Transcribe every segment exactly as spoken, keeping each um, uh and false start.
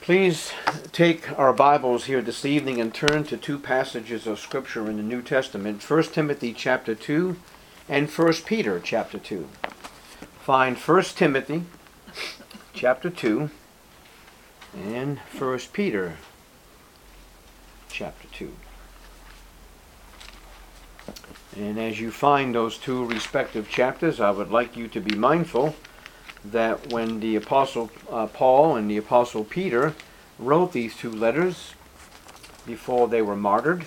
Please take our Bibles here this evening and turn to two passages of Scripture in the New Testament, First Timothy chapter two and First Peter chapter two. Find First Timothy chapter two and First Peter chapter two. And as you find those two respective chapters, I would like you to be mindful that when the Apostle uh, Paul and the Apostle Peter wrote these two letters before they were martyred,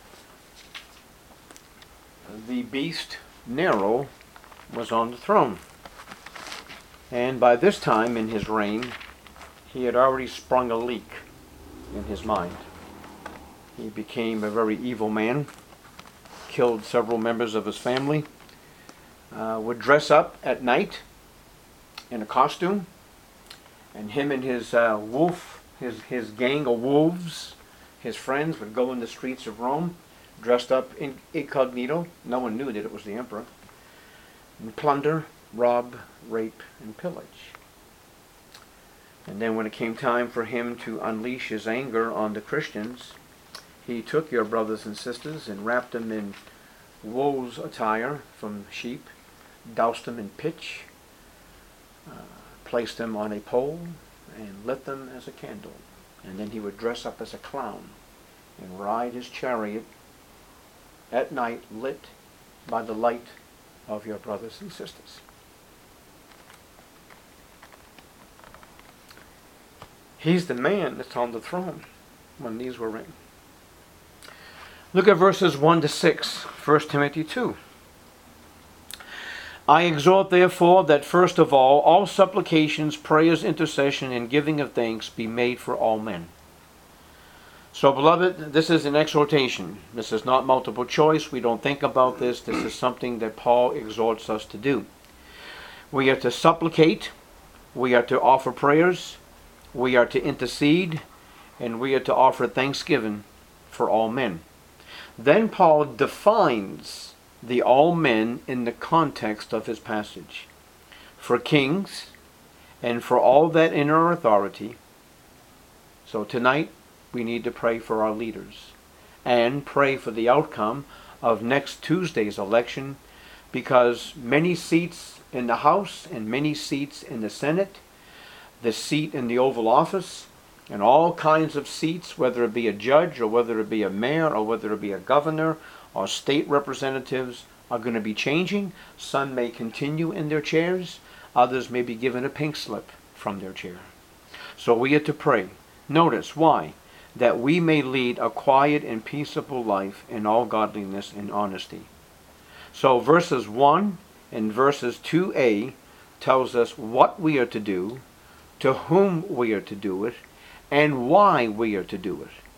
the beast Nero was on the throne. And by this time in his reign, he had already sprung a leak in his mind. He became a very evil man, killed several members of his family, uh, would dress up at night in a costume, and him and his uh, wolf, his, his gang of wolves, his friends would go in the streets of Rome, dressed up in incognito. No one knew that it was the emperor. And plunder, rob, rape, and pillage. And then when it came time for him to unleash his anger on the Christians, he took your brothers and sisters and wrapped them in wool's attire from sheep, doused them in pitch, Uh, placed them on a pole and lit them as a candle. And then he would dress up as a clown and ride his chariot at night, lit by the light of your brothers and sisters. He's the man that's on the throne when these were written. Look at verses one to six, First Timothy two. I exhort therefore that first of all, all supplications, prayers, intercession, and giving of thanks be made for all men. So beloved, this is an exhortation. This is not multiple choice. We don't think about this. This is something that Paul exhorts us to do. We are to supplicate. We are to offer prayers. We are to intercede. And we are to offer thanksgiving for all men. Then Paul defines the all men in the context of his passage. For kings and for all that in our authority. So tonight we need to pray for our leaders and pray for the outcome of next Tuesday's election, because many seats in the House and many seats in the Senate, the seat in the Oval Office, and all kinds of seats, whether it be a judge or whether it be a mayor or whether it be a governor, our state representatives are going to be changing. Some may continue in their chairs. Others may be given a pink slip from their chair. So we are to pray. Notice why? That we may lead a quiet and peaceable life in all godliness and honesty. So verses one and verses two a tells us what we are to do, to whom we are to do it, and why we are to do it.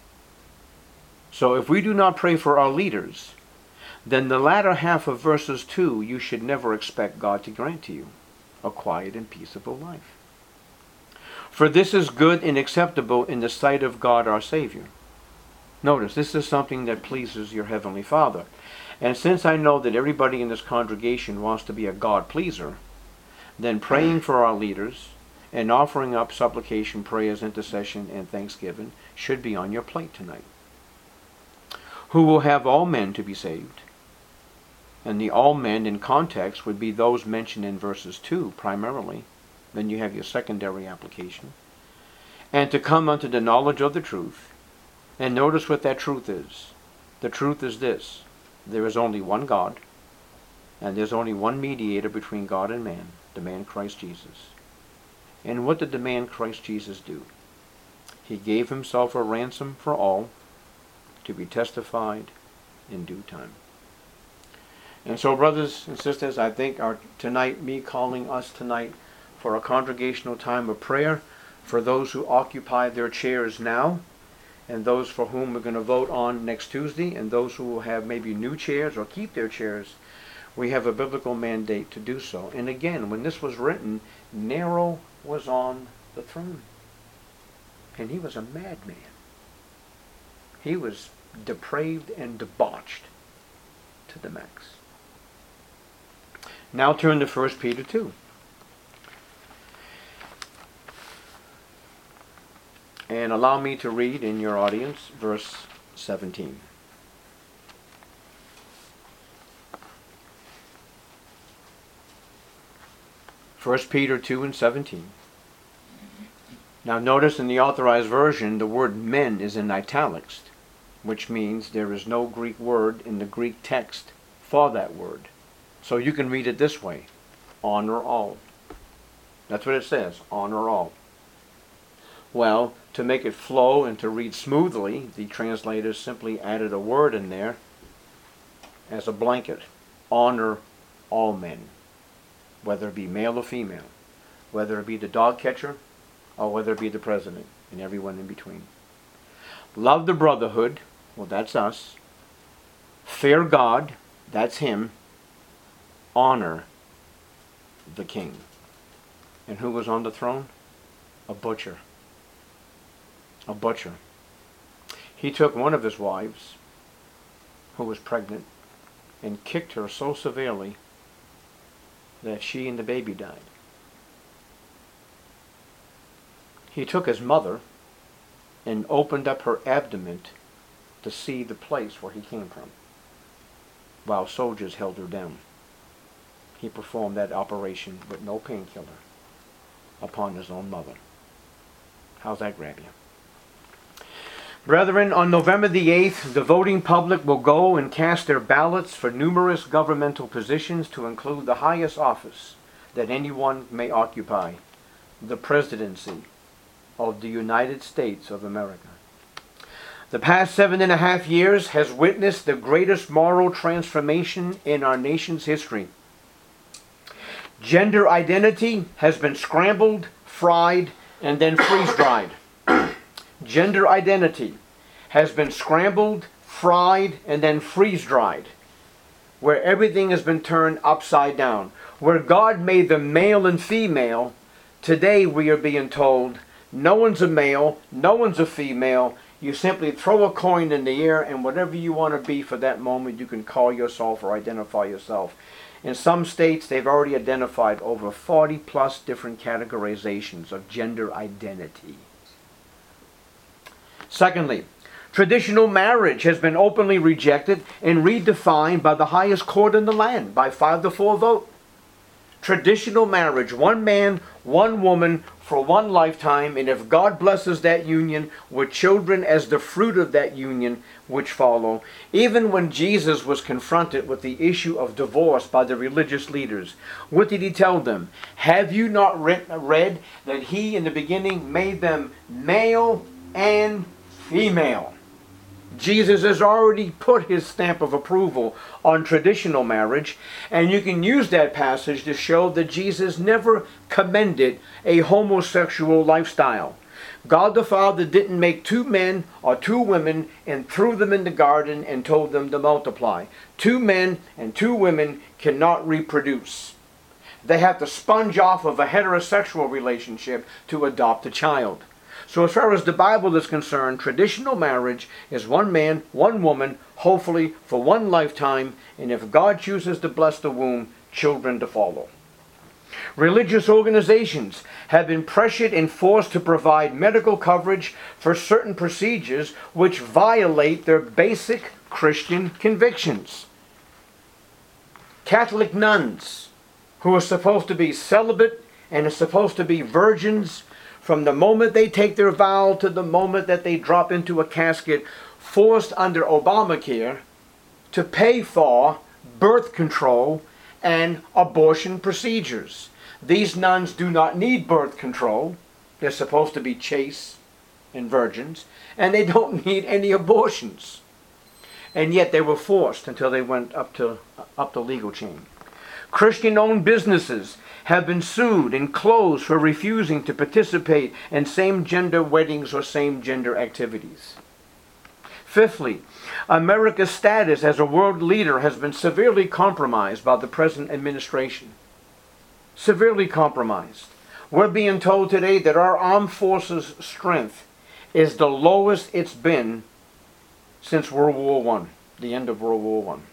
So if we do not pray for our leaders, then the latter half of verses two, you should never expect God to grant to you a quiet and peaceable life. For this is good and acceptable in the sight of God our Savior. Notice, this is something that pleases your Heavenly Father. And since I know that everybody in this congregation wants to be a God pleaser, then praying for our leaders and offering up supplication, prayers, intercession, and thanksgiving should be on your plate tonight. Who will have all men to be saved. And the all men in context would be those mentioned in verses two primarily. Then you have your secondary application. And to come unto the knowledge of the truth. And notice what that truth is. The truth is this. There is only one God. And there's only one mediator between God and man. The man Christ Jesus. And what did the man Christ Jesus do? He gave himself a ransom for all, to be testified in due time. And so, brothers and sisters, I think our tonight, me calling us tonight for a congregational time of prayer for those who occupy their chairs now, and those for whom we're going to vote on next Tuesday, and those who will have maybe new chairs or keep their chairs, we have a biblical mandate to do so. And again, when this was written, Nero was on the throne. And he was a madman. He was depraved and debauched to the max. Now turn to First Peter two. And allow me to read in your audience verse seventeen. First Peter two and seventeen. Now notice in the Authorized Version the word men is in italics, which means there is no Greek word in the Greek text for that word. So you can read it this way: honor all. That's what it says, honor all. Well, to make it flow and to read smoothly, the translators simply added a word in there as a blanket. Honor all men, whether it be male or female, whether it be the dog catcher or whether it be the president and everyone in between. Love the brotherhood, well, that's us. Fear God, that's him. Honor the king. And who was on the throne? A butcher. A butcher. He took one of his wives, who was pregnant, and kicked her so severely that she and the baby died. He took his mother and opened up her abdomen to see the place where he came from, while soldiers held her down. He performed that operation with no painkiller upon his own mother. How's that grab you? Brethren, on November the eighth, the voting public will go and cast their ballots for numerous governmental positions to include the highest office that anyone may occupy, the presidency of the United States of America. The past seven and a half years has witnessed the greatest moral transformation in our nation's history. Gender identity has been scrambled, fried, and then freeze-dried. Gender identity has been scrambled, fried, and then freeze-dried, where everything has been turned upside down. Where God made them male and female, today we are being told, no one's a male, no one's a female. You simply throw a coin in the air, and whatever you want to be for that moment, you can call yourself or identify yourself. In some states, they've already identified over forty plus different categorizations of gender identity. Secondly, traditional marriage has been openly rejected and redefined by the highest court in the land by five to four vote. Traditional marriage, one man, one woman for one lifetime, and if God blesses that union with children as the fruit of that union which follow. Even when Jesus was confronted with the issue of divorce by the religious leaders, what did he tell them? Have you not read that he in the beginning made them male and female? Jesus has already put his stamp of approval on traditional marriage, and you can use that passage to show that Jesus never commended a homosexual lifestyle. God the Father didn't make two men or two women and threw them in the garden and told them to multiply. Two men and two women cannot reproduce. They have to sponge off of a heterosexual relationship to adopt a child. So as far as the Bible is concerned, traditional marriage is one man, one woman, hopefully for one lifetime, and if God chooses to bless the womb, children to follow. Religious organizations have been pressured and forced to provide medical coverage for certain procedures which violate their basic Christian convictions. Catholic nuns, who are supposed to be celibate and are supposed to be virgins, from the moment they take their vow to the moment that they drop into a casket, forced under Obamacare to pay for birth control and abortion procedures. These nuns do not need birth control. They're supposed to be chaste and virgins, and they don't need any abortions. And yet they were forced until they went up to up the legal chain. Christian-owned businesses have been sued and closed for refusing to participate in same-gender weddings or same-gender activities. Fifthly, America's status as a world leader has been severely compromised by the present administration. Severely compromised. We're being told today that our armed forces' strength is the lowest it's been since World War One, the end of World War One.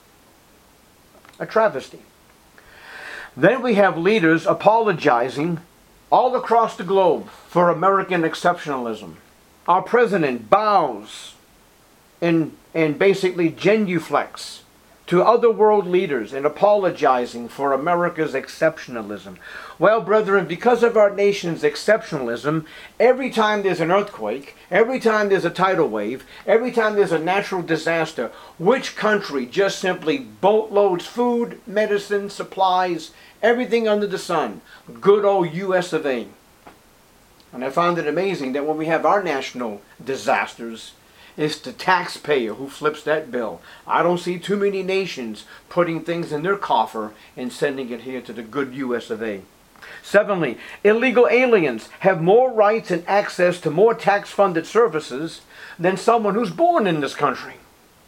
A travesty. Then we have leaders apologizing all across the globe for American exceptionalism. Our president bows and, and basically genuflects to other world leaders in apologizing for America's exceptionalism. Well, brethren, because of our nation's exceptionalism, every time there's an earthquake, every time there's a tidal wave, every time there's a natural disaster, which country just simply boatloads food, medicine, supplies, everything under the sun? Good old U S of A. And I found it amazing that when we have our national disasters, it's the taxpayer who flips that bill. I don't see too many nations putting things in their coffer and sending it here to the good U S of A. Seventhly, illegal aliens have more rights and access to more tax-funded services than someone who's born in this country.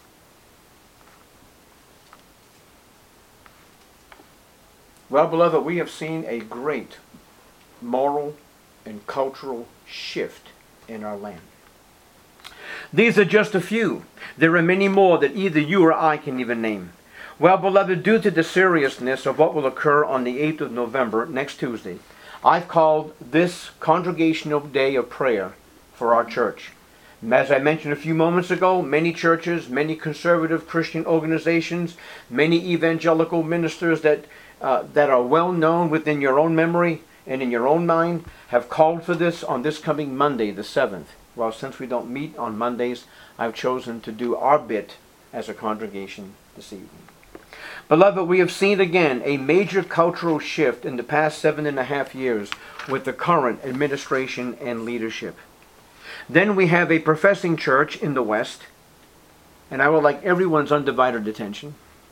Well, beloved, we have seen a great moral and cultural shift in our land. These are just a few. There are many more that either you or I can even name. Well, beloved, due to the seriousness of what will occur on the eighth of November, next Tuesday, I've called this Congregational Day of Prayer for our church. As I mentioned a few moments ago, many churches, many conservative Christian organizations, many evangelical ministers that, uh, that are well known within your own memory and in your own mind have called for this on this coming Monday, the seventh. Well, since we don't meet on Mondays, I've chosen to do our bit as a congregation this evening. Beloved, we have seen again a major cultural shift in the past seven and a half years with the current administration and leadership. Then we have a professing church in the West, and I would like everyone's undivided attention.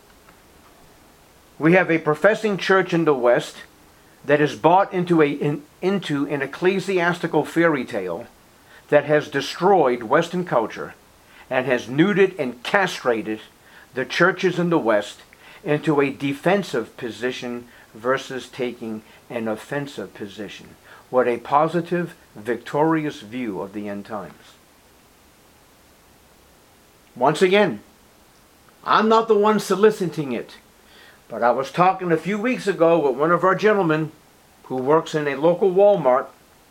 We have a professing church in the West that is bought into, a, in, into an ecclesiastical fairy tale that has destroyed Western culture and has nuded and castrated the churches in the West into a defensive position versus taking an offensive position. What a positive, victorious view of the end times. Once again, I'm not the one soliciting it, but I was talking a few weeks ago with one of our gentlemen who works in a local Walmart,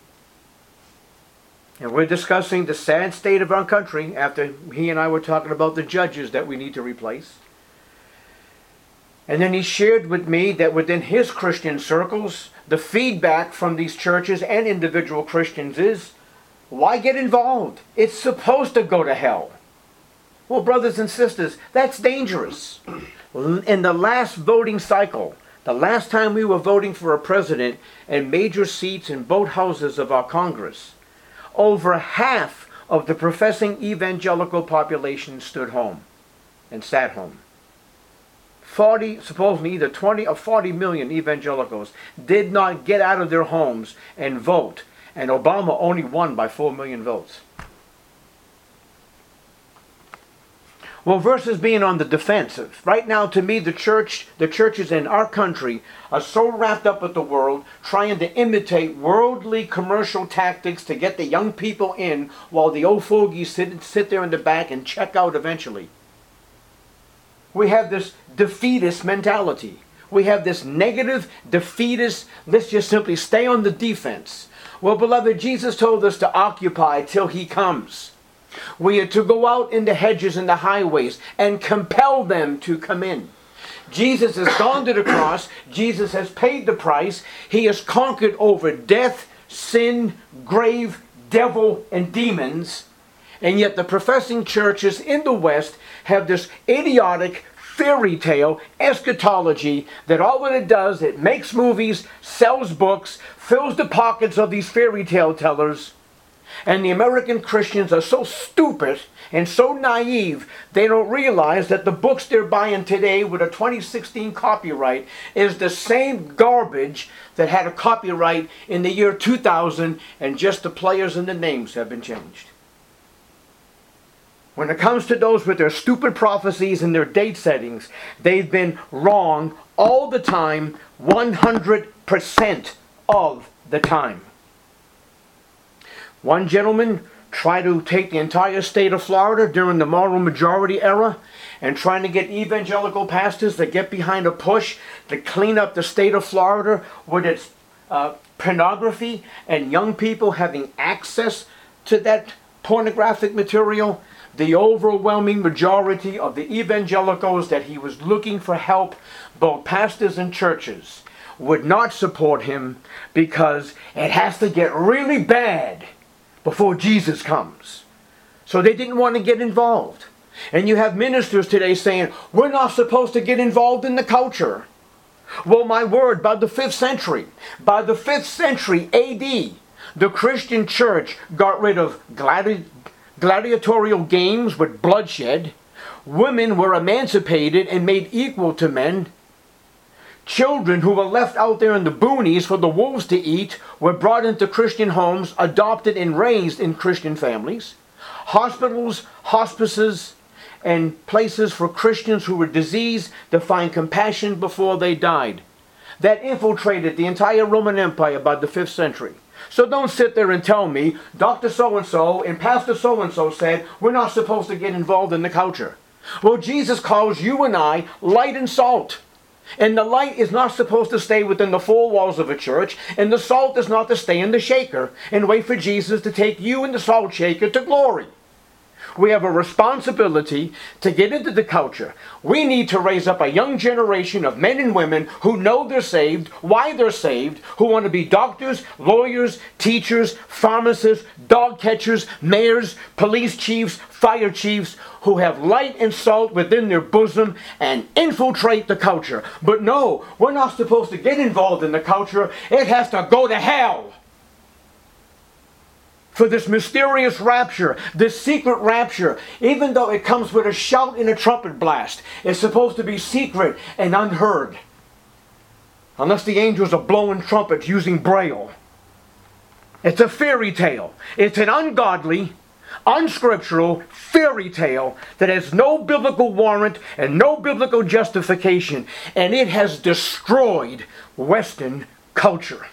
and we're discussing the sad state of our country after he and I were talking about the judges that we need to replace. And then he shared with me that within his Christian circles, the feedback from these churches and individual Christians is, why get involved? It's supposed to go to hell. Well, brothers and sisters, that's dangerous. In the last voting cycle, the last time we were voting for a president and major seats in both houses of our Congress, over half of the professing evangelical population stood home and sat home. forty, supposedly either twenty or forty million evangelicals did not get out of their homes and vote, and Obama only won by four million votes. Well, versus being on the defensive. Right now, to me, the church, the churches in our country are so wrapped up with the world, trying to imitate worldly commercial tactics to get the young people in, while the old fogies sit, sit there in the back and check out eventually. We have this defeatist mentality. We have this negative, defeatist, let's just simply stay on the defense. Well, beloved, Jesus told us to occupy till he comes. We are to go out in the hedges and the highways and compel them to come in. Jesus has gone to the cross. Jesus has paid the price. He has conquered over death, sin, grave, devil, and demons. And yet the professing churches in the West have this idiotic fairy tale eschatology that all that it does, it makes movies, sells books, fills the pockets of these fairy tale tellers. And the American Christians are so stupid and so naive, they don't realize that the books they're buying today with a twenty sixteen copyright is the same garbage that had a copyright in the year two thousand, and just the players and the names have been changed. When it comes to those with their stupid prophecies and their date settings, they've been wrong all the time, one hundred percent of the time. One gentleman tried to take the entire state of Florida during the moral majority era and trying to get evangelical pastors to get behind a push to clean up the state of Florida with its uh, pornography and young people having access to that pornographic material, the overwhelming majority of the evangelicals that he was looking for help, both pastors and churches, would not support him because it has to get really bad before Jesus comes. So they didn't want to get involved. And you have ministers today saying, we're not supposed to get involved in the culture. Well, my word, by the fifth century, by the fifth century A D, the Christian church got rid of gladi- gladiatorial games with bloodshed. Women were emancipated and made equal to men. Children who were left out there in the boonies for the wolves to eat were brought into Christian homes, adopted and raised in Christian families. Hospitals, hospices, and places for Christians who were diseased to find compassion before they died. That infiltrated the entire Roman Empire by the fifth century. So don't sit there and tell me, Doctor So-and-so and Pastor So-and-so said we're not supposed to get involved in the culture. Well, Jesus calls you and I light and salt. And the light is not supposed to stay within the four walls of a church, and the salt is not to stay in the shaker and wait for Jesus to take you and the salt shaker to glory. We have a responsibility to get into the culture. We need to raise up a young generation of men and women who know they're saved, why they're saved, who want to be doctors, lawyers, teachers, pharmacists, dog catchers, mayors, police chiefs, fire chiefs, who have light and salt within their bosom and infiltrate the culture. But no, we're not supposed to get involved in the culture. It has to go to hell. For this mysterious rapture, this secret rapture, even though it comes with a shout and a trumpet blast, it's supposed to be secret and unheard. Unless the angels are blowing trumpets using Braille. It's a fairy tale. It's an ungodly, unscriptural fairy tale that has no biblical warrant and no biblical justification. And it has destroyed Western culture.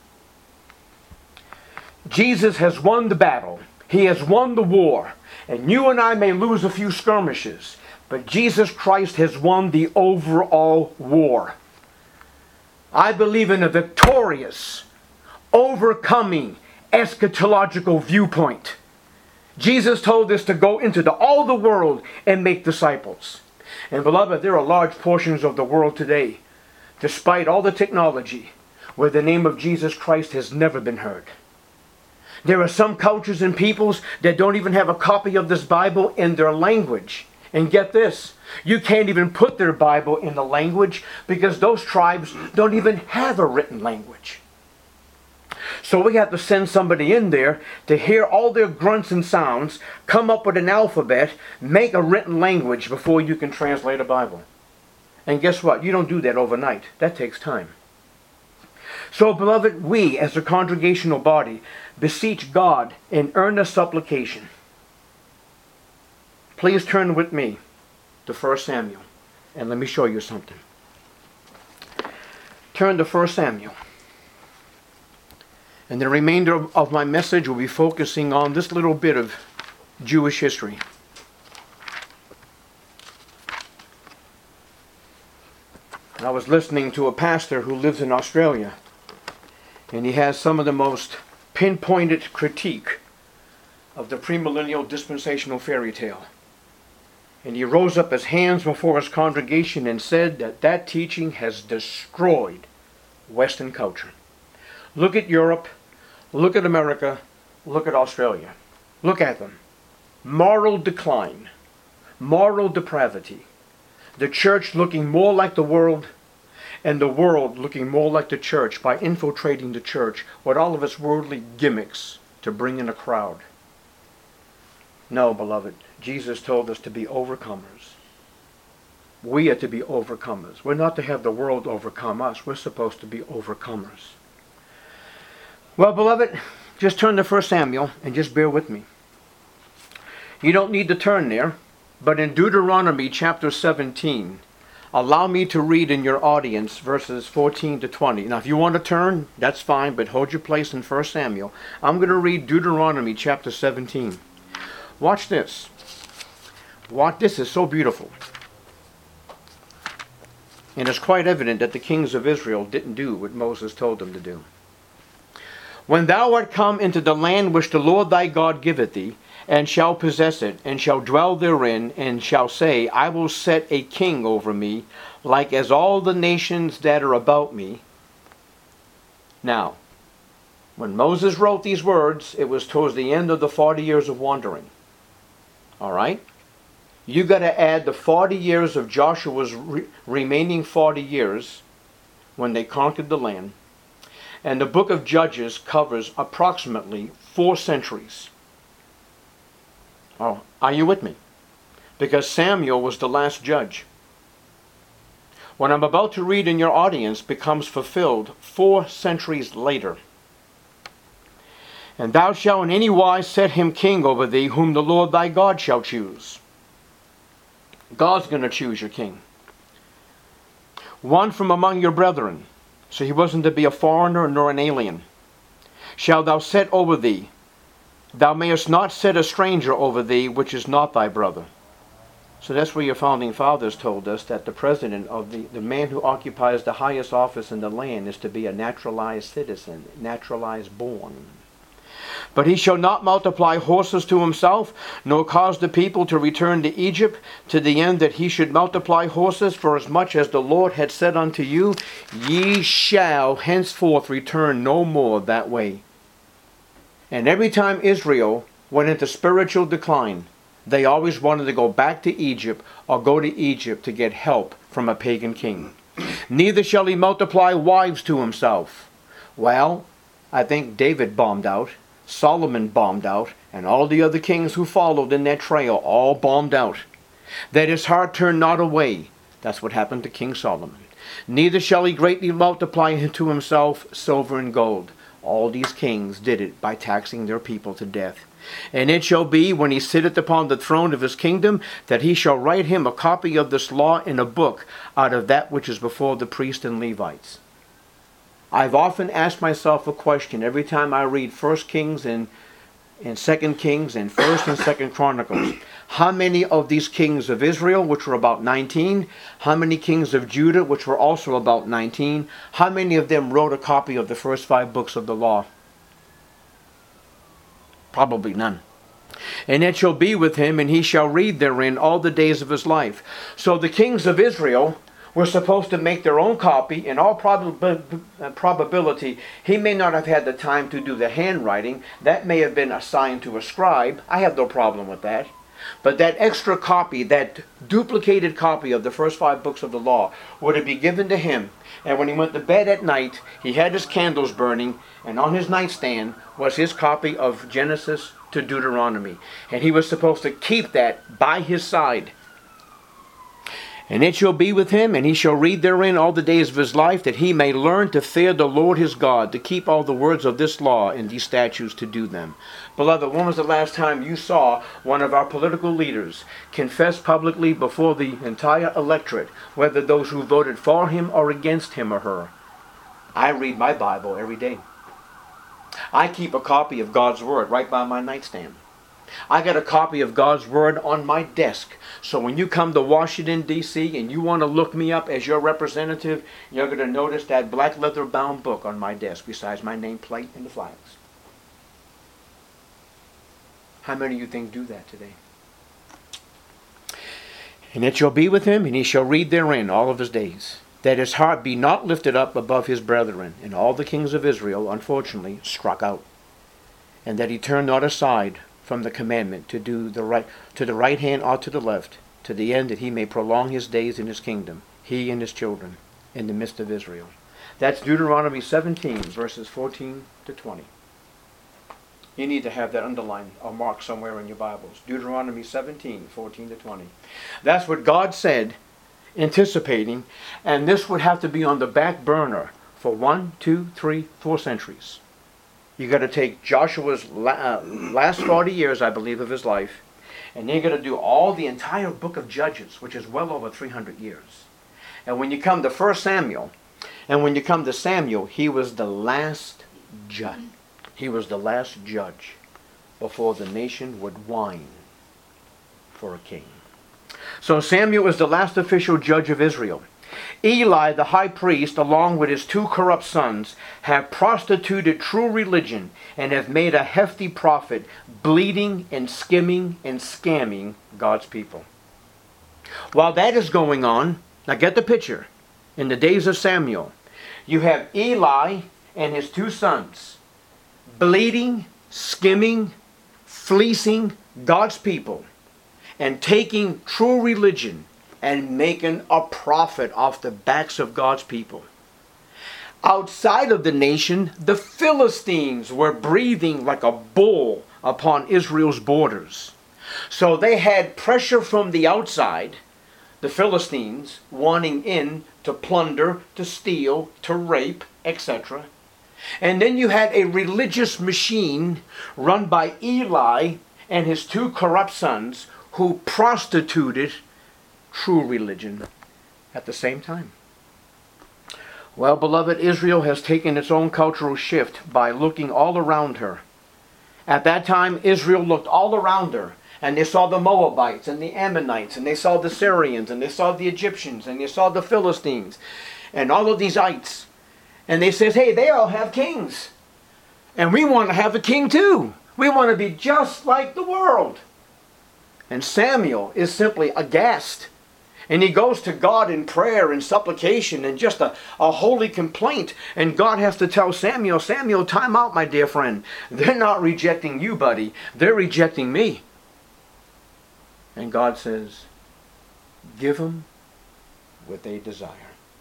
Jesus has won the battle. He has won the war. And you and I may lose a few skirmishes, but Jesus Christ has won the overall war. I believe in a victorious, overcoming, eschatological viewpoint. Jesus told us to go into the, all the world and make disciples. And beloved, there are large portions of the world today, despite all the technology, where the name of Jesus Christ has never been heard. There are some cultures and peoples that don't even have a copy of this Bible in their language. And get this, you can't even put their Bible in the language because those tribes don't even have a written language. So we have to send somebody in there to hear all their grunts and sounds, come up with an alphabet, make a written language before you can translate a Bible. And guess what? You don't do that overnight. That takes time. So, beloved, we as a congregational body beseech God in earnest supplication. Please turn with me to First Samuel, and let me show you something. Turn to First Samuel. And the remainder of my message will be focusing on this little bit of Jewish history. And I was listening to a pastor who lives in Australia, and he has some of the most pinpointed critique of the premillennial dispensational fairy tale. And he rose up his hands before his congregation and said that that teaching has destroyed Western culture. Look at Europe, look at America, look at Australia. Look at them. Moral decline, moral depravity. The church looking more like the world, and the world looking more like the church by infiltrating the church with all of its worldly gimmicks to bring in a crowd. No, beloved, Jesus told us to be overcomers. We are to be overcomers. We're not to have the world overcome us. We're supposed to be overcomers. Well, beloved, just turn to First Samuel and just bear with me. You don't need to turn there, but in Deuteronomy chapter seventeen, allow me to read in your audience verses fourteen to twenty. Now, if you want to turn, that's fine, but hold your place in First Samuel. I'm going to read Deuteronomy chapter seventeen. Watch this. Watch, this is so beautiful. And it's quite evident that the kings of Israel didn't do what Moses told them to do. When thou art come into the land which the Lord thy God giveth thee, and shall possess it, and shall dwell therein, and shall say, I will set a king over me, like as all the nations that are about me. Now, when Moses wrote these words, it was towards the end of the forty years of wandering. All right? You got to add the forty years of Joshua's re- remaining forty years when they conquered the land. And the book of Judges covers approximately four centuries. Oh, are you with me? Because Samuel was the last judge. What I'm about to read in your audience becomes fulfilled four centuries later. And thou shalt in any wise set him king over thee, whom the Lord thy God shall choose. God's going to choose your king. One from among your brethren. So he wasn't to be a foreigner nor an alien. Shall thou set over thee. Thou mayest not set a stranger over thee, which is not thy brother. So that's where your founding fathers told us that the president of the, the man who occupies the highest office in the land is to be a naturalized citizen, naturalized born. But he shall not multiply horses to himself, nor cause the people to return to Egypt, to the end that he should multiply horses, for as much as the Lord had said unto you, ye shall henceforth return no more that way. And every time Israel went into spiritual decline, they always wanted to go back to Egypt or go to Egypt to get help from a pagan king. Neither shall he multiply wives to himself. Well, I think David bombed out. Solomon bombed out, and all the other kings who followed in that trail all bombed out. That his heart turned not away. That's what happened to King Solomon. Neither shall he greatly multiply to himself silver and gold. All these kings did it by taxing their people to death. And it shall be, when he sitteth upon the throne of his kingdom, that he shall write him a copy of this law in a book, out of that which is before the priests and Levites. I've often asked myself a question every time I read First Kings and, and Second Kings and First and Second Chronicles. How many of these kings of Israel, which were about nineteen, how many kings of Judah, which were also about nineteen, how many of them wrote a copy of the first five books of the law? Probably none. And it shall be with him, and he shall read therein all the days of his life. So the kings of Israel were supposed to make their own copy. In all prob- probability, he may not have had the time to do the handwriting. That may have been assigned to a scribe. I have no problem with that. But that extra copy, that duplicated copy of the first five books of the law, would have been given to him. And when he went to bed at night, he had his candles burning, and on his nightstand was his copy of Genesis to Deuteronomy. And he was supposed to keep that by his side. And it shall be with him, and he shall read therein all the days of his life, that he may learn to fear the Lord his God, to keep all the words of this law and these statutes to do them. Beloved, when was the last time you saw one of our political leaders confess publicly before the entire electorate, whether those who voted for him or against him or her? I read my Bible every day. I keep a copy of God's Word right by my nightstand. I got a copy of God's Word on my desk. So when you come to Washington, D C and you want to look me up as your representative, you're going to notice that black leather bound book on my desk besides my nameplate and the flags. How many of you think do that today? And it shall be with him, and he shall read therein all of his days, that his heart be not lifted up above his brethren. And all the kings of Israel, unfortunately, struck out. And that he turned not aside from the commandment to do the right, to the right hand or to the left, to the end that he may prolong his days in his kingdom, he and his children, in the midst of Israel. That's Deuteronomy seventeen, verses fourteen to twenty. You need to have that underlined or marked somewhere in your Bibles. Deuteronomy seventeen, fourteen to twenty. That's what God said, anticipating, and this would have to be on the back burner for one, two, three, four centuries. You got to take Joshua's la- uh, last forty years, I believe, of his life, and then you're going to do all the entire book of Judges, which is well over three hundred years. And when you come to First Samuel, and when you come to Samuel, he was the last judge. He was the last judge before the nation would whine for a king. So Samuel is the last official judge of Israel. Eli, the high priest, along with his two corrupt sons, have prostituted true religion and have made a hefty profit, bleeding and skimming and scamming God's people. While that is going on, now get the picture. In the days of Samuel, you have Eli and his two sons bleeding, skimming, fleecing God's people and taking true religion and making a profit off the backs of God's people. Outside of the nation, the Philistines were breathing like a bull upon Israel's borders. So they had pressure from the outside, the Philistines, wanting in to plunder, to steal, to rape, et cetera. And then you had a religious machine run by Eli and his two corrupt sons who prostituted true religion at the same time. Well, beloved, Israel has taken its own cultural shift by looking all around her. At that time, Israel looked all around her, and they saw the Moabites and the Ammonites, and they saw the Syrians, and they saw the Egyptians, and they saw the Philistines, and all of these ites. And they said, hey, they all have kings. And we want to have a king too. We want to be just like the world. And Samuel is simply aghast. And he goes to God in prayer and supplication and just a, a holy complaint. And God has to tell Samuel, Samuel, time out, my dear friend. They're not rejecting you, buddy. They're rejecting me. And God says, give them what they desire.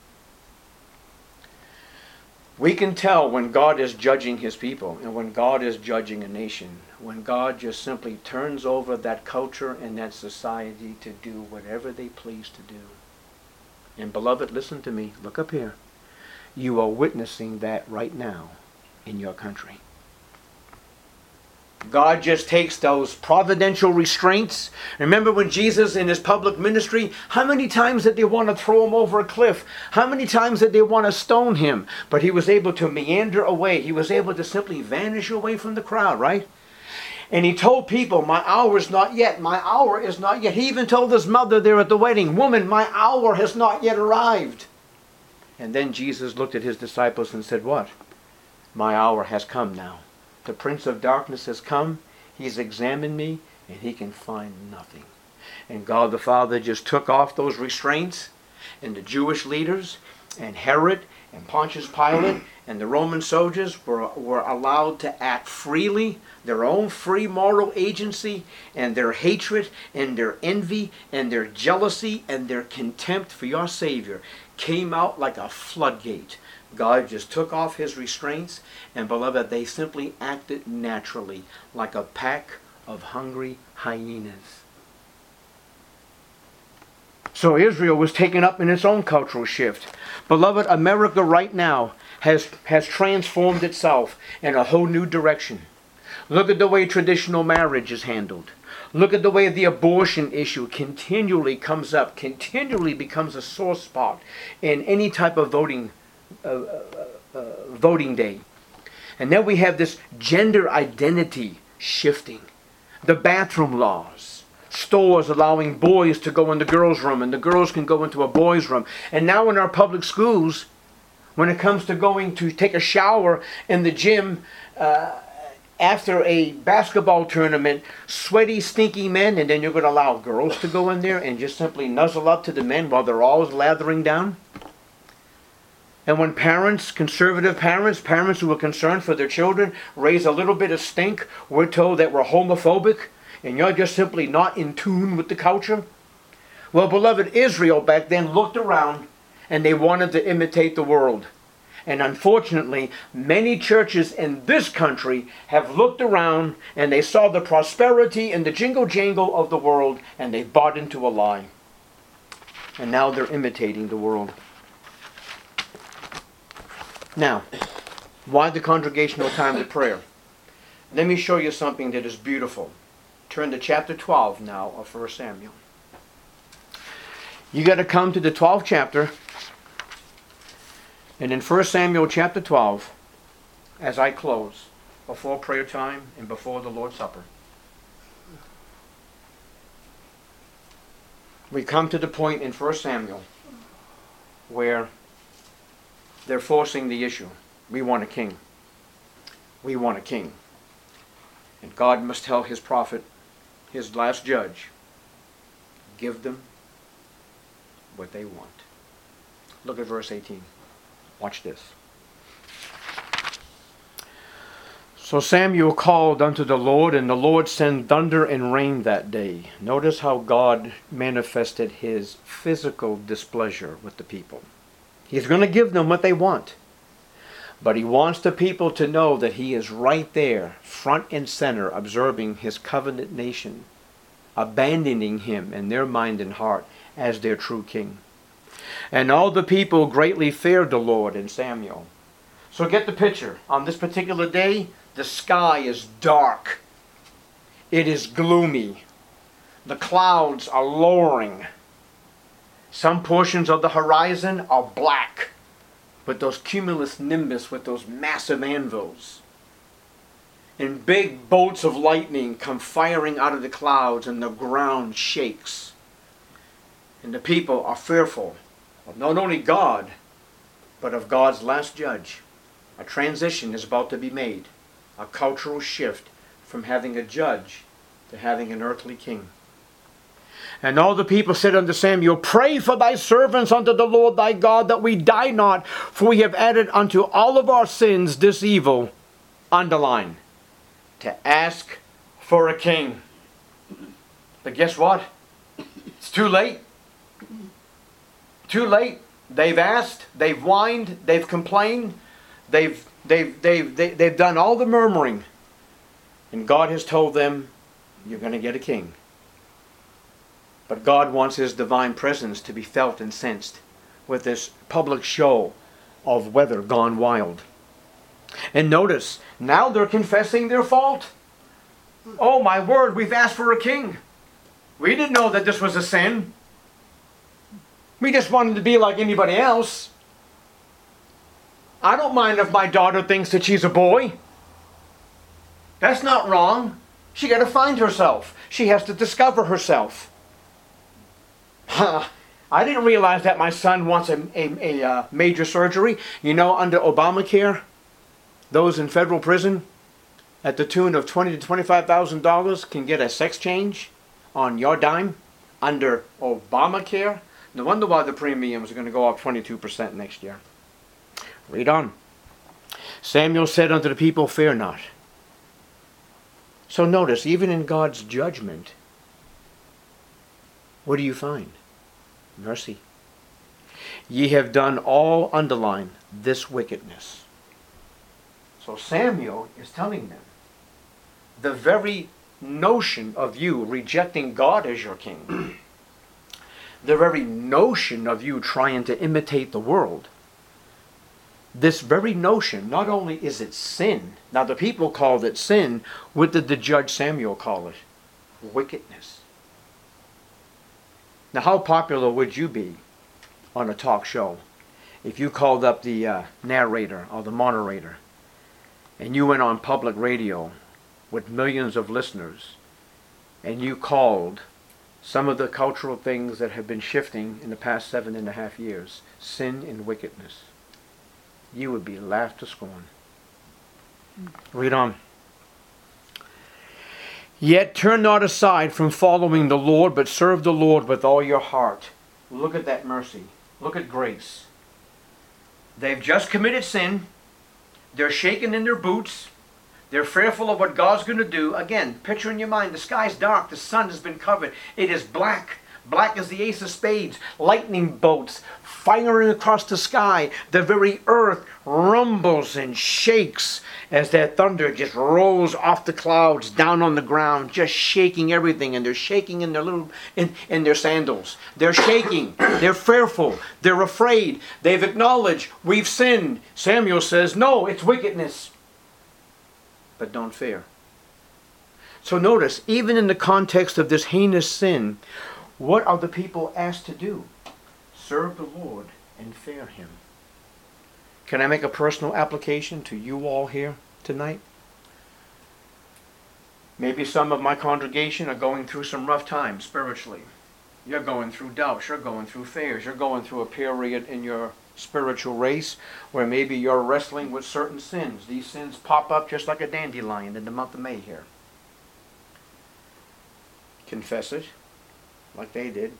We can tell when God is judging his people and when God is judging a nation. When God just simply turns over that culture and that society to do whatever they please to do. And beloved, listen to me. Look up here. You are witnessing that right now in your country. God just takes those providential restraints. Remember when Jesus in his public ministry, how many times did they want to throw him over a cliff? How many times did they want to stone him? But he was able to meander away. He was able to simply vanish away from the crowd, right? And he told people, my hour is not yet. My hour is not yet. He even told his mother there at the wedding, woman, my hour has not yet arrived. And then Jesus looked at his disciples and said, what? My hour has come now. The Prince of Darkness has come. He's examined me and he can find nothing. And God the Father just took off those restraints, and the Jewish leaders and Herod and Pontius Pilate and the Roman soldiers were, were allowed to act freely, their own free moral agency, and their hatred and their envy and their jealousy and their contempt for your Savior came out like a floodgate. God just took off his restraints, and beloved, they simply acted naturally like a pack of hungry hyenas. So Israel was taken up in its own cultural shift. Beloved, America right now has, has transformed itself in a whole new direction. Look at the way traditional marriage is handled. Look at the way the abortion issue continually comes up, continually becomes a sore spot in any type of voting uh, uh, uh, voting day. And then we have this gender identity shifting. The bathroom laws. Stores allowing boys to go in the girls' room and the girls can go into a boys' room. And now in our public schools, when it comes to going to take a shower in the gym uh, after a basketball tournament, sweaty, stinky men, and then you're going to allow girls to go in there and just simply nuzzle up to the men while they're always lathering down? And when parents, conservative parents, parents who are concerned for their children, raise a little bit of stink, we're told that we're homophobic and you're just simply not in tune with the culture. Well, beloved, Israel back then looked around and they wanted to imitate the world. And unfortunately, many churches in this country have looked around and they saw the prosperity and the jingle-jangle of the world and they bought into a lie. And now they're imitating the world. Now, why the congregational time of prayer? Let me show you something that is beautiful. Turn to chapter twelve now of First Samuel. You got to come to the twelfth chapter. And in First Samuel chapter twelve, as I close, before prayer time and before the Lord's Supper, we come to the point in First Samuel where they're forcing the issue. We want a king. We want a king. And God must tell his prophet, his last judge, give them what they want. Look at verse eighteen. Watch this. So Samuel called unto the Lord, and the Lord sent thunder and rain that day. Notice how God manifested his physical displeasure with the people. He's going to give them what they want. But he wants the people to know that he is right there, front and center, observing his covenant nation, abandoning him in their mind and heart as their true king. And all the people greatly feared the Lord and Samuel. So get the picture. On this particular day, the sky is dark. It is gloomy. The clouds are lowering. Some portions of the horizon are black, with those cumulus nimbus, with those massive anvils. And big bolts of lightning come firing out of the clouds, and the ground shakes. And the people are fearful of not only God, but of God's last judge. A transition is about to be made. A cultural shift from having a judge to having an earthly king. And all the people said unto Samuel, pray for thy servants unto the Lord thy God, that we die not, for we have added unto all of our sins this evil. Underline, to ask for a king. But guess what? It's too late. Too late. They've asked, they've whined, they've complained, they've They've, they've, they, they've done all the murmuring. And God has told them, you're going to get a king. But God wants his divine presence to be felt and sensed with this public show of weather gone wild. And notice, now they're confessing their fault. Oh my word, we've asked for a king. We didn't know that this was a sin. We just wanted to be like anybody else. I don't mind if my daughter thinks that she's a boy. That's not wrong. She got to find herself. She has to discover herself. I didn't realize that my son wants a, a, a uh, major surgery. You know, under Obamacare, those in federal prison at the tune of twenty thousand to twenty-five thousand dollars can get a sex change on your dime under Obamacare. No wonder why the premiums are going to go up twenty-two percent next year. Read on. Samuel said unto the people, fear not. So notice, even in God's judgment, what do you find? Mercy. Ye have done all, underline, this wickedness. So Samuel is telling them, the very notion of you rejecting God as your king, the very notion of you trying to imitate the world, this very notion, not only is it sin. Now the people called it sin. What did the judge Samuel call it? Wickedness. Now how popular would you be on a talk show if you called up the uh, narrator or the moderator and you went on public radio with millions of listeners and you called some of the cultural things that have been shifting in the past seven and a half years sin and wickedness? You would be laughed to scorn. Read on. Yet turn not aside from following the Lord, but serve the Lord with all your heart. Look at that mercy. Look at grace. They've just committed sin. They're shaking in their boots. They're fearful of what God's going to do. Again, picture in your mind, the sky's dark. The sun has been covered. It is black. Black as the ace of spades. Lightning bolts firing across the sky. The very earth rumbles and shakes as that thunder just rolls off the clouds down on the ground, just shaking everything. And they're shaking in their little in, in their sandals. They're shaking. They're fearful. They're afraid. They've acknowledged we've sinned. Samuel says, no, it's wickedness. But don't fear. So notice, even in the context of this heinous sin, what are the people asked to do? Serve the Lord and fear him. Can I make a personal application to you all here tonight? Maybe some of my congregation are going through some rough times spiritually. You're going through doubts. You're going through fears. You're going through a period in your spiritual race where maybe you're wrestling with certain sins. These sins pop up just like a dandelion in the month of May here. Confess it like they did.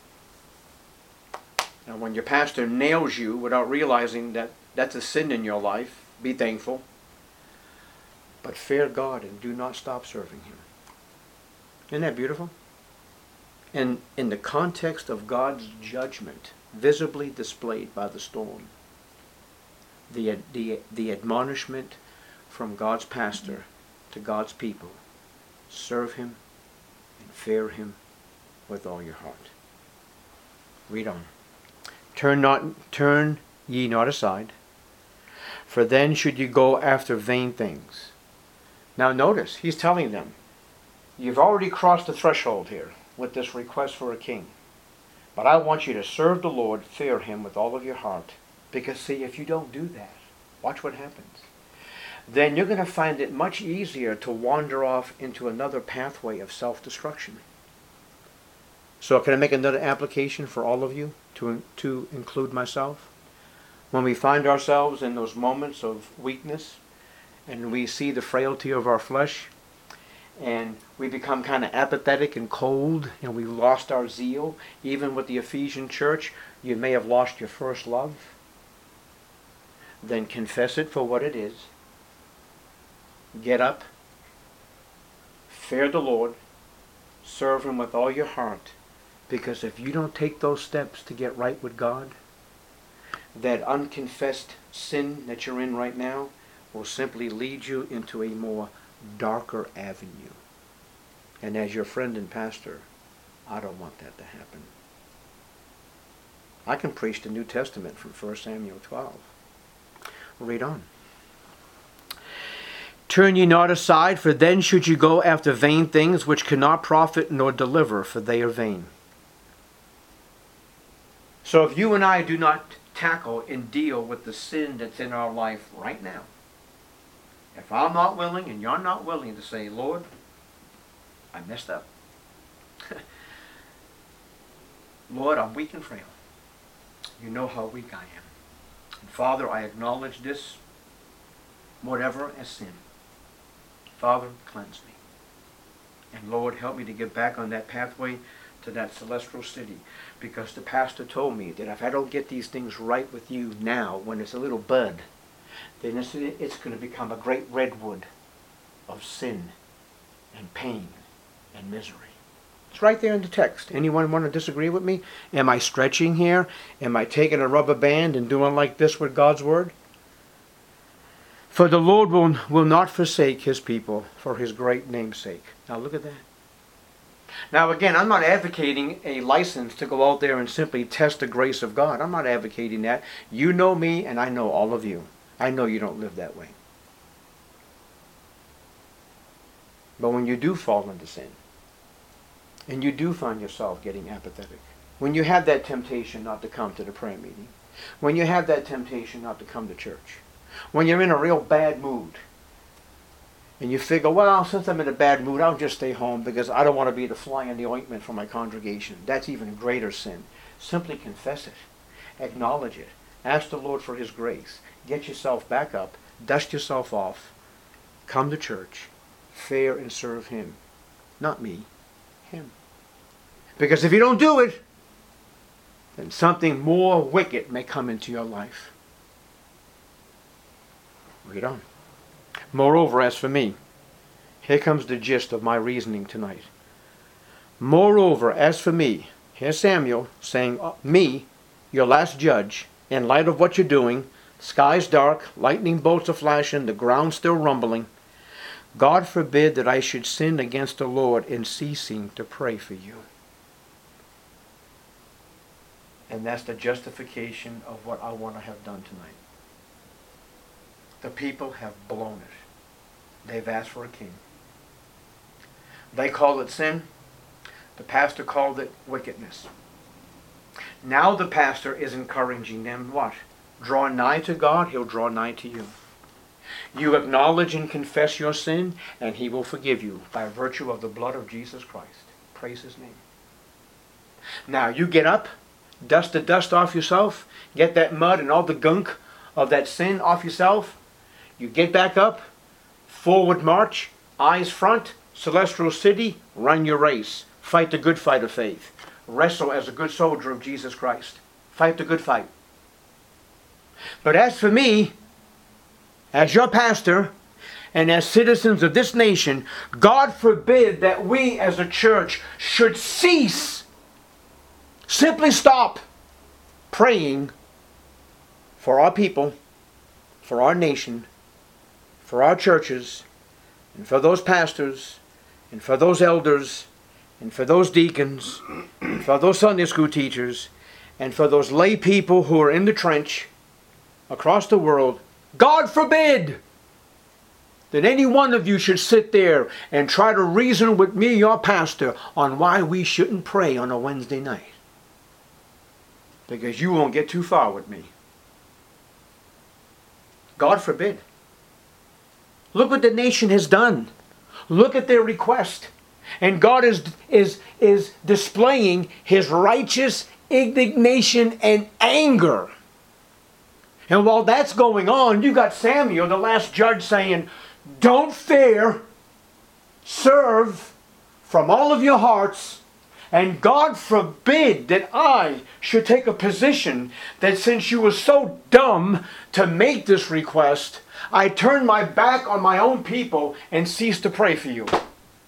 And when your pastor nails you without realizing that that's a sin in your life, be thankful. But fear God and do not stop serving Him. Isn't that beautiful? And in the context of God's judgment, visibly displayed by the storm, the, the, the admonishment from God's pastor to God's people, serve Him and fear Him with all your heart. Read on. Turn not, turn ye not aside, for then should you go after vain things. Now notice, he's telling them, you've already crossed the threshold here with this request for a king. But I want you to serve the Lord, fear Him with all of your heart. Because see, if you don't do that, watch what happens. Then you're going to find it much easier to wander off into another pathway of self-destruction. So can I make another application for all of you, to, to include myself? When we find ourselves in those moments of weakness, and we see the frailty of our flesh, and we become kind of apathetic and cold, and we lost our zeal, even with the Ephesian church, you may have lost your first love. Then confess it for what it is. Get up, fear the Lord, serve Him with all your heart, because if you don't take those steps to get right with God, that unconfessed sin that you're in right now will simply lead you into a more darker avenue. And as your friend and pastor, I don't want that to happen. I can preach the New Testament from First Samuel twelve. Read on. Turn ye not aside, for then should you go after vain things which cannot profit nor deliver, for they are vain. So if you and I do not tackle and deal with the sin that's in our life right now, if I'm not willing and you're not willing to say, Lord, I messed up. Lord, I'm weak and frail. You know how weak I am. And Father, I acknowledge this, whatever, as sin. Father, cleanse me. And Lord, help me to get back on that pathway to that celestial city. Because the pastor told me that if I don't get these things right with you now, when it's a little bud, then it's, it's going to become a great redwood of sin and pain and misery. It's right there in the text. Anyone want to disagree with me? Am I stretching here? Am I taking a rubber band and doing like this with God's word? For the Lord will, will not forsake His people for His great name's sake. Now look at that. Now again, I'm not advocating a license to go out there and simply test the grace of God. I'm not advocating that. You know me and I know all of you. I know you don't live that way. But when you do fall into sin, and you do find yourself getting apathetic, when you have that temptation not to come to the prayer meeting, when you have that temptation not to come to church, when you're in a real bad mood, and you figure, well, since I'm in a bad mood, I'll just stay home because I don't want to be the fly in the ointment for my congregation. That's even greater sin. Simply confess it. Acknowledge it. Ask the Lord for His grace. Get yourself back up. Dust yourself off. Come to church. Fear and serve Him. Not me. Him. Because if you don't do it, then something more wicked may come into your life. Read on. Moreover, as for me, here comes the gist of my reasoning tonight. Moreover, as for me, here's Samuel saying, oh, me, your last judge, in light of what you're doing, sky's dark, lightning bolts are flashing, the ground's still rumbling. God forbid that I should sin against the Lord in ceasing to pray for you. And that's the justification of what I want to have done tonight. The people have blown it. They've asked for a king. They call it sin. The pastor called it wickedness. Now the pastor is encouraging them what? Draw nigh to God, He'll draw nigh to you. You acknowledge and confess your sin, and He will forgive you by virtue of the blood of Jesus Christ. Praise His name. Now you get up, dust the dust off yourself, get that mud and all the gunk of that sin off yourself. You get back up, forward march, eyes front, celestial city, run your race. Fight the good fight of faith. Wrestle as a good soldier of Jesus Christ. Fight the good fight. But as for me, as your pastor, and as citizens of this nation, God forbid that we as a church should cease, simply stop praying for our people, for our nation, for our churches, and for those pastors, and for those elders, and for those deacons, and for those Sunday school teachers, and for those lay people who are in the trench across the world. God forbid that any one of you should sit there and try to reason with me, your pastor, on why we shouldn't pray on a Wednesday night. Because you won't get too far with me. God forbid. Look what the nation has done. Look at their request. And God is, is, is displaying His righteous indignation and anger. And while that's going on, you got Samuel, the last judge, saying, don't fear, serve from all of your hearts, and God forbid that I should take a position that since you were so dumb to make this request, I turn my back on my own people and cease to pray for you.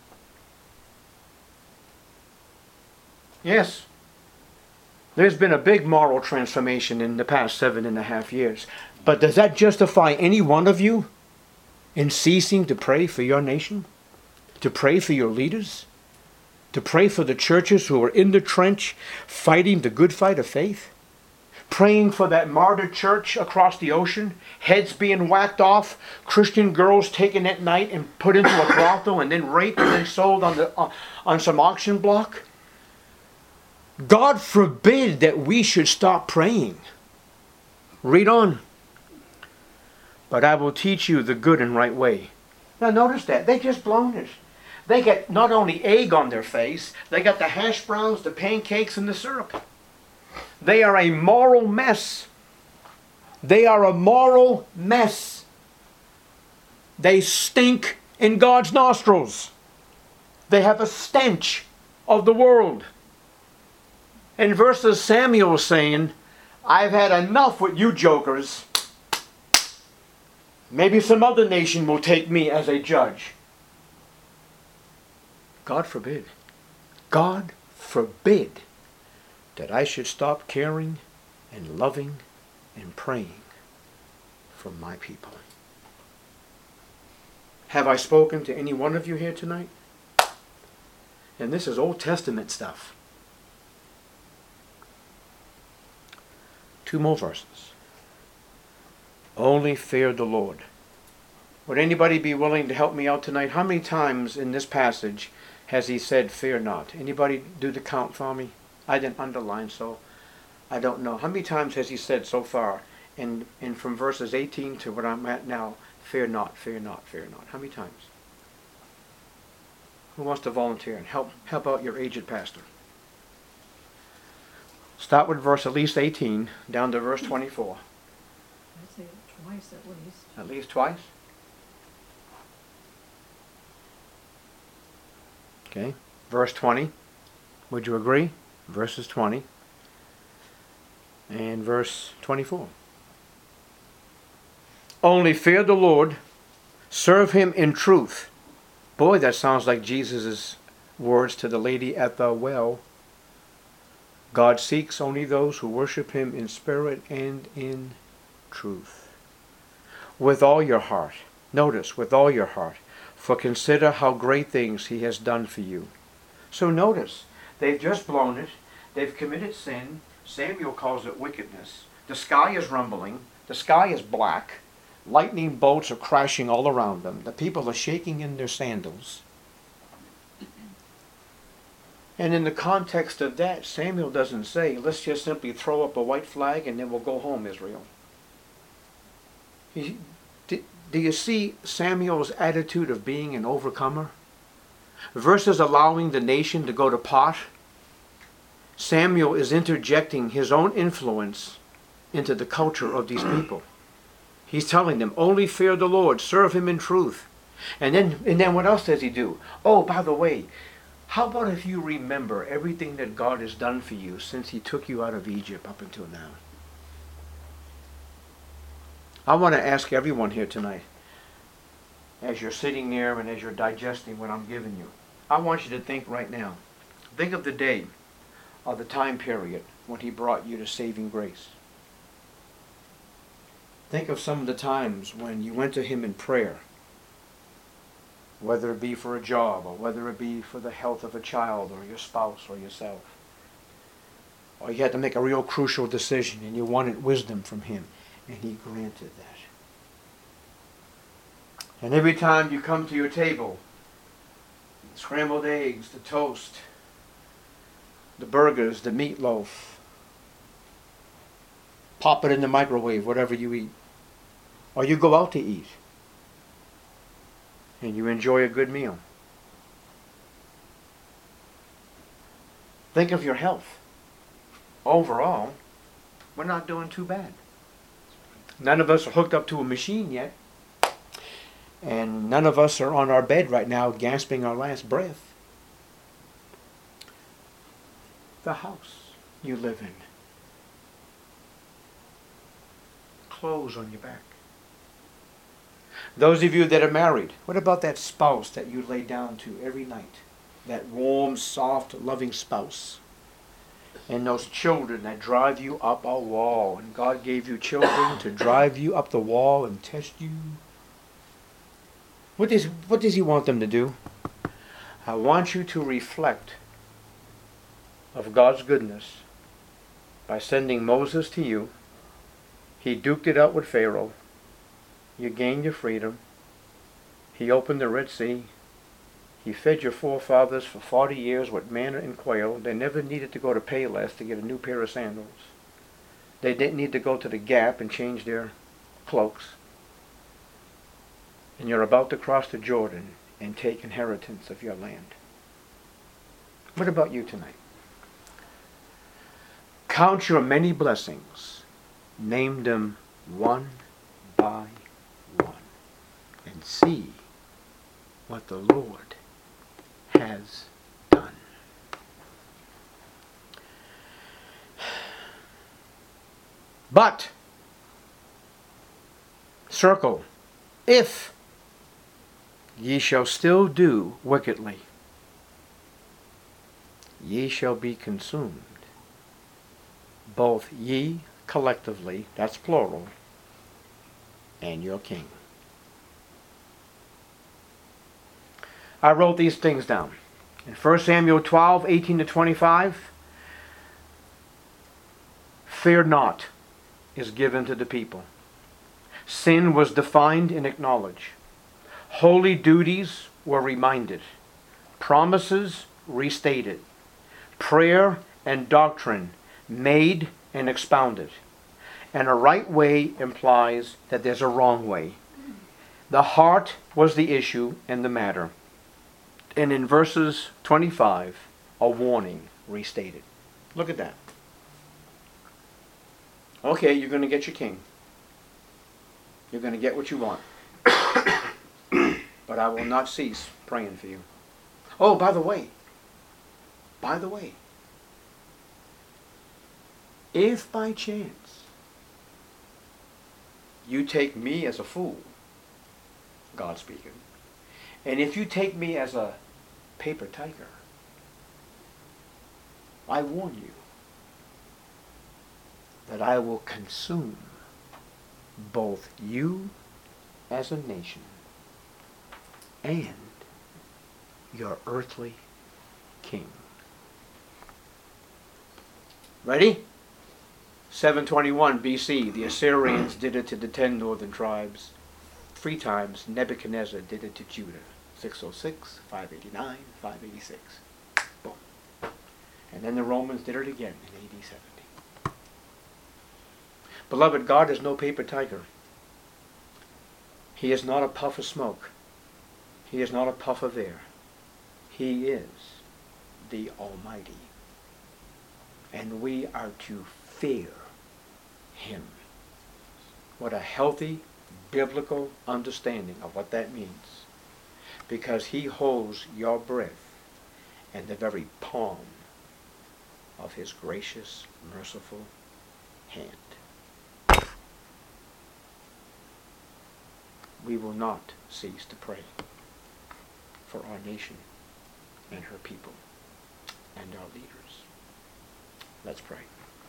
Yes, there's been a big moral transformation in the past seven and a half years. But does that justify any one of you in ceasing to pray for your nation? To pray for your leaders? To pray for the churches who are in the trench fighting the good fight of faith? Praying for that martyred church across the ocean, heads being whacked off, Christian girls taken at night and put into a brothel and then raped and then sold on, the, on, on some auction block? God forbid that we should stop praying. Read on. But I will teach you the good and right way. Now notice that. They just blown it. They get not only egg on their face, they got the hash browns, the pancakes, and the syrup. They are a moral mess. They are a moral mess. They stink in God's nostrils. They have a stench of the world. In verses Samuel was saying, I've had enough with you jokers. Maybe some other nation will take me as a judge. God forbid. God forbid that I should stop caring and loving and praying for my people. Have I spoken to any one of you here tonight? And this is Old Testament stuff. Two more verses. Only fear the Lord. Would anybody be willing to help me out tonight? How many times in this passage has he said, fear not? Anybody do the count for me? I didn't underline, so I don't know. How many times has he said so far, in, in from verses eighteen to what I'm at now, fear not, fear not, fear not? How many times? Who wants to volunteer and help, help out your aged pastor? Start with verse at least eighteen, down to verse twenty-four. I'd say twice at least. At least twice? Okay. Verse twenty. Would you agree? Verses twenty. And verse twenty-four. Only fear the Lord, serve Him in truth. Boy, that sounds like Jesus' words to the lady at the well. God seeks only those who worship Him in spirit and in truth. With all your heart. Notice, with all your heart. For consider how great things He has done for you. So notice, they've just blown it. They've committed sin. Samuel calls it wickedness. The sky is rumbling. The sky is black. Lightning bolts are crashing all around them. The people are shaking in their sandals. And in the context of that, Samuel doesn't say, let's just simply throw up a white flag and then we'll go home, Israel. He, do, do you see Samuel's attitude of being an overcomer? Versus allowing the nation to go to pot Samuel is interjecting his own influence into the culture of these people. He's telling them, only fear the Lord, serve him in truth. And then, and then what else does he do? Oh, by the way, how about if you remember everything that God has done for you since he took you out of Egypt up until now? I want to ask everyone here tonight, as you're sitting there and as you're digesting what I'm giving you, I want you to think right now. Think of the day or the time period when he brought you to saving grace. Think of some of the times when you went to him in prayer, whether it be for a job or whether it be for the health of a child or your spouse or yourself. Or you had to make a real crucial decision and you wanted wisdom from him, and he granted that. And every time you come to your table, scrambled eggs, the toast, the burgers, the meatloaf, pop it in the microwave, whatever you eat. Or you go out to eat and you enjoy a good meal. Think of your health. Overall, we're not doing too bad. None of us are hooked up to a machine yet. And none of us are on our bed right now gasping our last breath. The house you live in. Clothes on your back. Those of you that are married, what about that spouse that you lay down to every night? That warm, soft, loving spouse. And those children that drive you up a wall. And God gave you children to drive you up the wall and test you. What does, what does he want them to do? I want you to reflect of God's goodness by sending Moses to you. He duked it out with Pharaoh. You gained your freedom. He opened the Red Sea. He fed your forefathers for forty years with manna and quail. They never needed to go to Payless to get a new pair of sandals. They didn't need to go to the Gap and change their cloaks. And you're about to cross the Jordan and take inheritance of your land. What about you tonight? Count your many blessings. Name them one by one. And see what the Lord has done. But, circle, if ye shall still do wickedly, ye shall be consumed, both ye collectively, that's plural, and your king. I wrote these things down. In First Samuel twelve, eighteen to twenty-five, fear not is given to the people. Sin was defined and acknowledged. Holy duties were reminded. Promises restated. Prayer and doctrine made and expounded. And a right way implies that there's a wrong way. The heart was the issue and the matter. And in verses twenty-five, a warning restated. Look at that. Okay, you're going to get your king. You're going to get what you want. But I will not cease praying for you. Oh, by the way, by the way, if by chance you take me as a fool, God speaking, and if you take me as a paper tiger, I warn you that I will consume both you as a nation and your earthly king. Ready? seven twenty-one B C, the Assyrians did it to the ten northern tribes. Three times Nebuchadnezzar did it to Judah. six oh six, five eighty-nine, five eighty-six. Boom. And then the Romans did it again in A D seventy. Beloved, God is no paper tiger. He is not a puff of smoke. He is not a puff of air. He is the Almighty. and we are to fear him. What a healthy biblical understanding of what that means. Because he holds your breath in the very palm of his gracious, merciful hand. We will not cease to pray for our nation and her people and our leaders. Let's pray.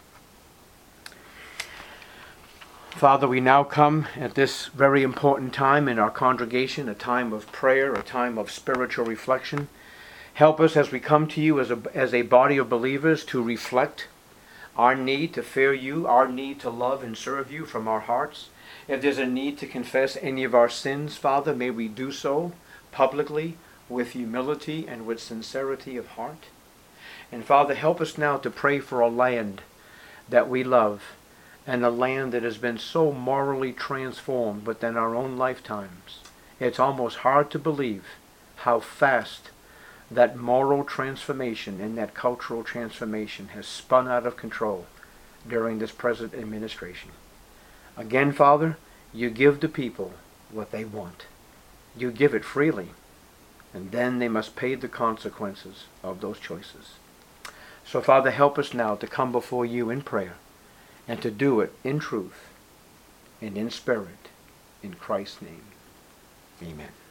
Father, we now come at this very important time in our congregation, a time of prayer, a time of spiritual reflection. Help us as we come to you as a, as a body of believers to reflect our need to fear you, our need to love and serve you from our hearts. If there's a need to confess any of our sins, Father, may we do so publicly with humility and with sincerity of heart. And Father, help us now to pray for a land that we love and a land that has been so morally transformed within our own lifetimes. It's almost hard to believe how fast that moral transformation and that cultural transformation has spun out of control during this present administration. Again, Father, you give the people what they want. You give it freely, and then they must pay the consequences of those choices. So, Father, help us now to come before you in prayer and to do it in truth and in spirit. In Christ's name, amen.